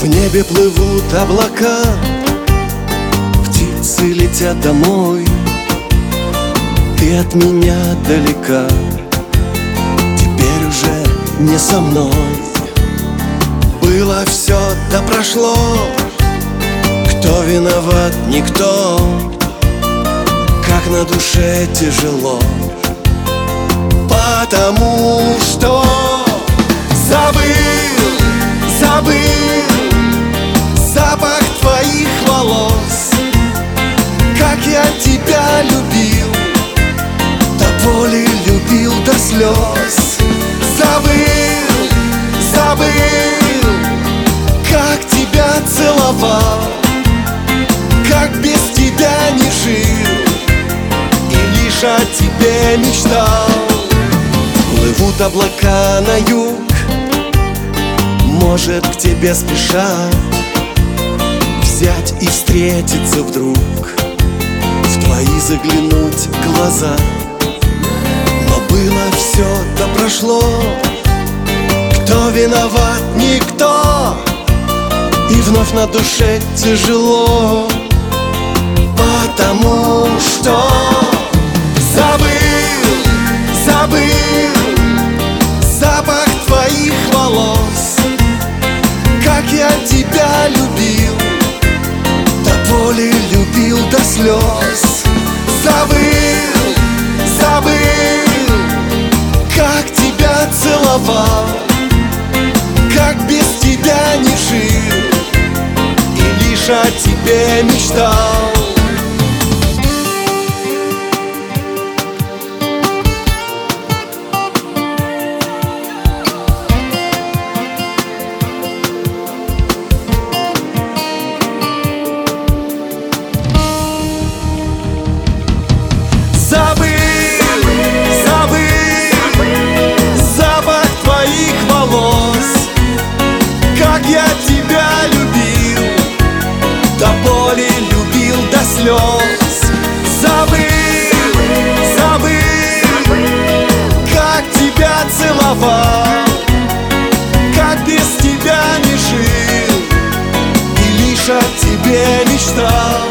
В небе плывут облака, птицы летят домой. Ты от меня далека, теперь уже не со мной. Было все, да прошло, кто виноват, никто. Как на душе тяжело, потому что забыл запах твоих волос. Как я тебя любил, до боли любил, до слез. Забыл, как тебя целовал, как без тебя не жил и лишь о тебе мечтал. Плывут облака на юг, может, к тебе спешат взять и встретиться вдруг, в твои заглянуть глаза. Но было все, да прошло, кто виноват, никто. И вновь на душе тяжело, потому что забыл запах твоих волос. Как я тебя любил, до боли любил, до слез. Забыл, как тебя целовал, как без тебя не жил и лишь о тебе мечтал. Запах твоих волос. Как я тебя любил, до боли любил, до слез. Забыл, как тебя целовал, как без тебя не жил и лишь о тебе мечтал.